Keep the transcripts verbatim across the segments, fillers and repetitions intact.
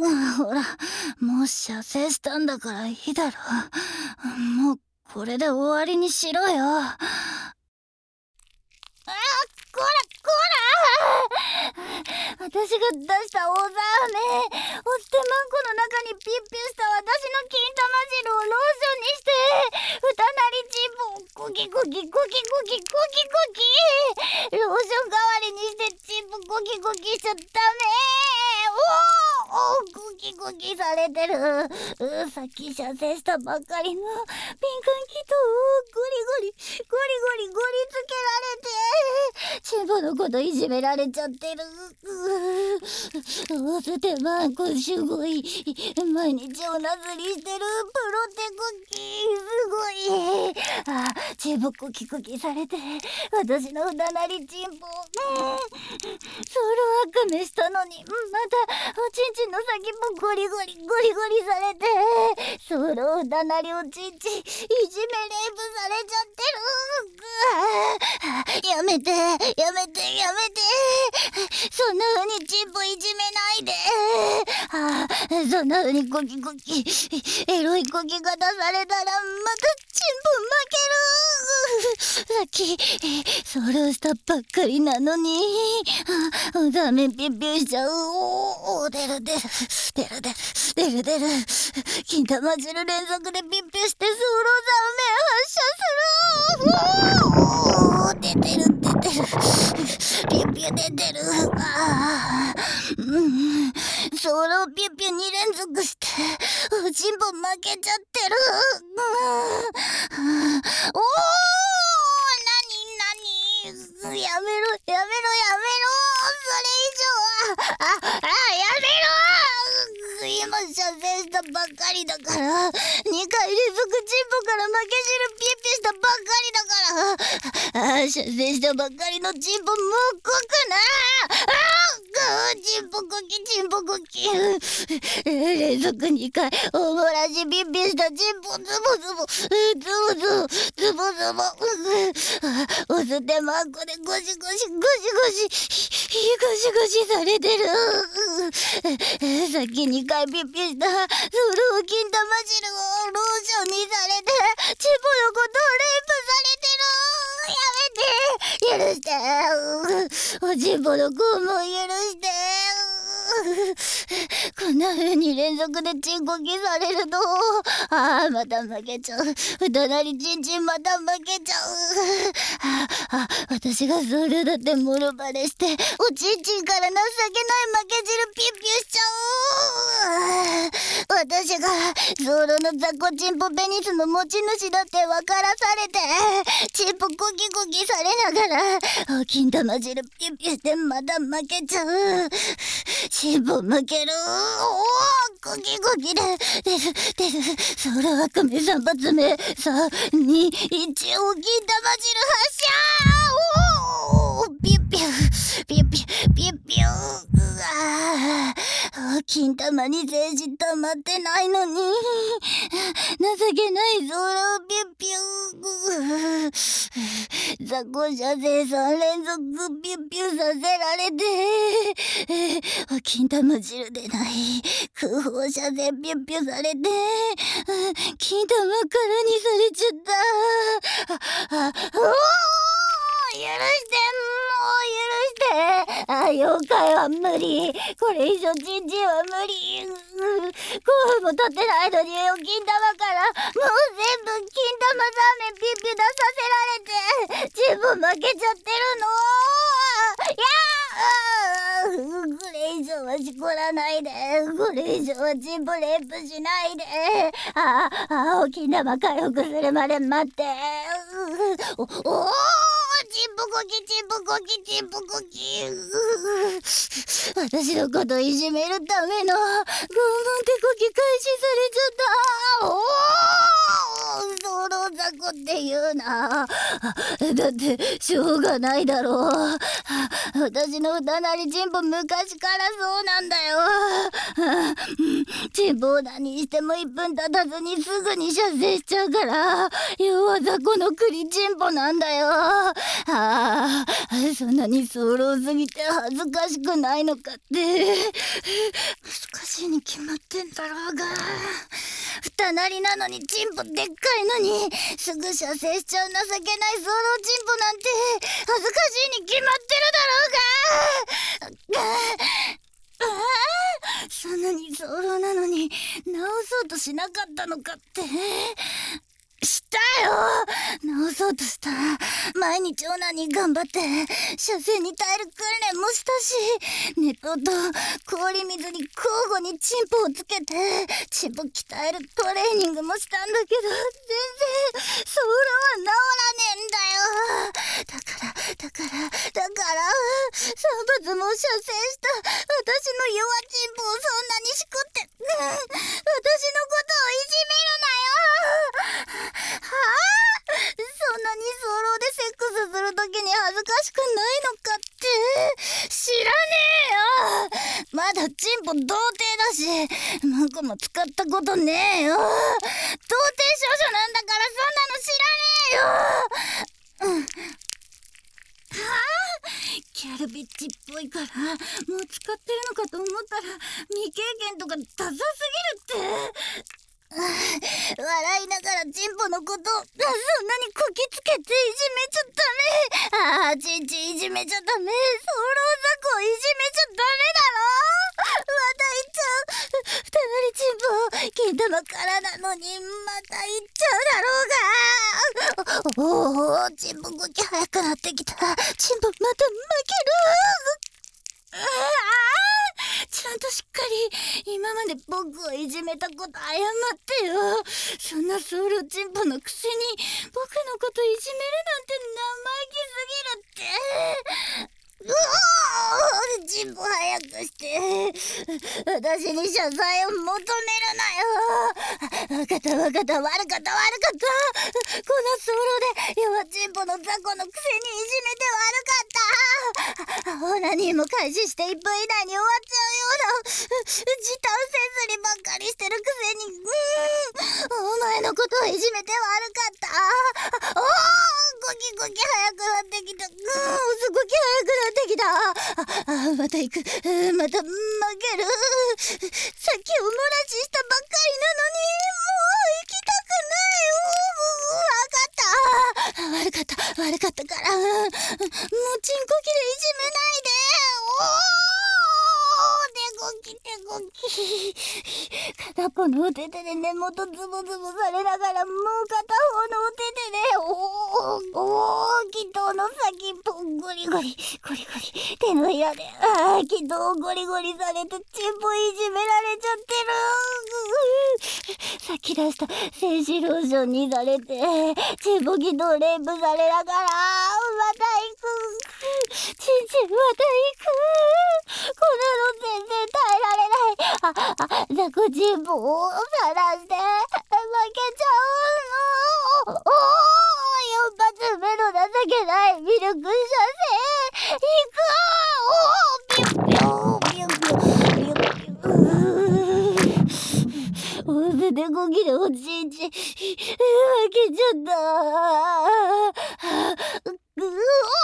ほら、もう射精したんだからいいだろ。もうこれで終わりにしろよ。あ、こらこら、私が出した大ざ飴、お捨てまんこの中にピッピュした私の金玉汁をローションにして、ふたなりチンポをコキコキコキコキコキコキ、ローション代わりにしてチンポコキコキしちゃダメ。おーおー、コキコキされてる。うさっき射精したばっかりのピンカンキトをゴリゴリゴリゴリゴリつけられて、チンポのこといじめられちゃってる。お捨てまんこすごい、毎日おなずりしてる。プロテコキすごい。あ、チンポコキコキされて、私のふたなりチンポ、うん、ソロワカメしたのに、またおちんちんの先もゴリゴリゴリゴリされて、ソロふたなりおちんちんいじめレイプされちゃってる。やめてやめてやめて、そんな風にチンポいじめないで。あ、そんな風にコキコキエロいコキ方されたらまたチンポ負ける。さっきソロしたばっかりなのに、あ、ダメ、ピッピュしちゃう。おお、出る出る出る出る出る出る、金玉汁連続でピッピュしてソロザメ発射する。おお、出てる出てる、ピュピュ出てる。ああ、うん、ソロピュピュに連続しておちんぽ負けちゃってる。うん、おお、やめろやめろやめろ、それ以上は、ああ、やめろ。今射精したばっかりだから、にかい連続チンポから負け汁ピッピしたばっかりだから、ああ、射精したばっかりのチンポもうこくな。ああ、チンポコキチンポコキ、連続にかいおもらしピッピしたチンポズボズボズボズボズボズボ、お捨てまんこでゴシゴシゴシゴシゴシゴシされてる。さっきにかいピッピしたソロ金玉汁をローションにされて、チンポのことをレイプされてる。やめて、許して、おちんぽの肛門許して。こんな風に連続でチンコキされると、ああ、また負けちゃう。ふたなりチンチンまた負けちゃう。ああ、私がソロだってもろバレして、おちんちんから情けない負け汁ピッピュしちゃう。私がソロの雑魚チンポペニスの持ち主だって分からされて、チンポコキコキされながらお金玉汁ピュピュしてまた負けちゃう。チンポ負ける。おー、コキコキで出る出る、ソロワカメさん発目、さんにいち、お金玉汁発射。おー、ピュピュピュピュピュピュ、うわー、金玉に精子溜まってないのに情けないソロピュピュ、雑魚射精さん連続ピュピュさせられて、金玉汁でない空砲射精ピュピュされて、金玉からにされちゃった。ああ、おー、許して、もう許して。あ、妖怪は無理。これ以上チンチンは無理。ごふんも経ってないのに金玉からもう全部金玉ザーメンピュピュ出させられて、チンポ負けちゃってるの。いやー、これ以上はしこらないで。これ以上はチンポレイプしないで。ああ、お金玉回復するまで待って。おおー、チンポコキチンポコキチンポコキ、私のこといじめるための拷問手こき開始されちゃった。おー、ソロ雑魚って言うな。だってしょうがないだろう。私のふたなりチンポ昔からそうなんだよ。 チンポを何してもいっぷん経たずにすぐに射精しちゃうから、要は雑魚の栗チンポなんだよ。ああ、そんなに早漏すぎて恥ずかしくないのかって。難しいに決まってんだろうが。二なりなのにチンポでっかいのにすぐ射精しちゃう情けない早漏チンポなんて恥ずかしいに決まってるだろうが。ああ、そんなに早漏なのに直そうとしなかったのかって。したよ。直そうとした。毎日オナニー頑張って射精に耐える訓練もしたし、熱湯と氷水に交互にチンポをつけてチンポ鍛えるトレーニングもしたんだけど、全然ソーラは治らねえんだよ。だからだからだからさん発も射精した私の弱チンポをそんなにしくって、うん、私のことをいじめるなよ。はあ、そんなに早漏でセックスするときに恥ずかしくないのかって。知らねえよ。まだチンポ童貞だし何個も使ったことねえよ。童貞少女なんだからそんなの知らねえよ。うん、はあ、キャルビッチっぽいからもう使ってるのかと思ったら未経験とかダサすぎるって。笑いながらチンポのことそんなにこきつけていじめちゃダメ。ああ、チンチンいじめちゃダメ。早漏雑魚いじめちゃダメだろ。また言っちゃう。二なりチンポ金玉からなのにまた言っちゃうだろうが。おお、チンポ動き速くなってきた。チンポまた負ける。ああ、ちゃんとしっかり今まで僕をいじめたこと謝ってよ。そんなソウルチンポのくせに僕のこといじめるなんて生意気すぎるって。うおー、チンポ早くして私に謝罪を求めるなよ。わかったわかった、悪かった悪かった。こんなソウルで弱チンポの雑魚のくせにいじめて悪かった。オナニーも開始していっぷん以内に終わっちゃうような時短せずにばっかりしてるくせに、うーん、お前のことをいじめて悪かった。おー、ゴキゴキ早くなってきた。うーん、すごき早くなってきた。ああ、また行く。また負ける。さっきおもらししたばっかりなのにもう行きたくない。わかった。悪かった悪かったから、もうチンコキでいじめないで。おー、手ごき手ごき。片っぽのお手手で根元ズブズブされながらもう片方のお手手でおーおー、気筒の先っぽゴリゴリゴリゴリ手のひらであー気筒をゴリゴリされてチンポいじめられちゃってる。さっき出した精子ローションにされてチンポ気筒レイプされながらまた行く。チンチンまた行く。こんなの全然耐えられない。あ、あ、ザコチンポを晒して負けちゃうの。おー、四発目の情けないミルク射精いく。おー、ビュンビュンビュンビュンビュンビュン。大勢でこぎでおちんちん負けちゃった。うおー、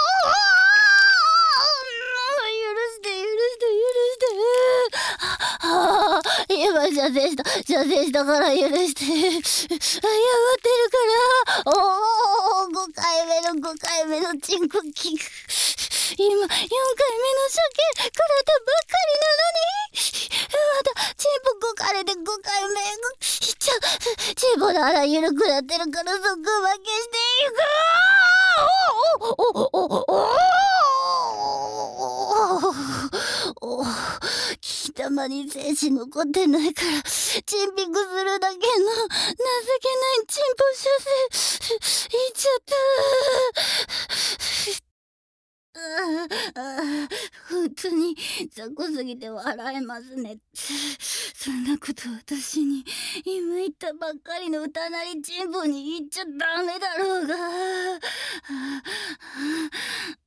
ああ、今射精した射精したから許して謝ってるから。おお、ごかいめのごかいめのチンコキック。今よんかいめの射精からたばっかりなのにまたチンポごかれでごかいめいっちゃう。チンポの腹緩くなってるから即負けしていく。おおおおおおおお、貴玉に精子残ってないからチンピクするだけの情けないチンポ射精いっちゃった。ああ、本当に雑魚すぎて笑えますね。そんなこと私に今言ったばっかりの歌なりチンポに言っちゃダメだろうが。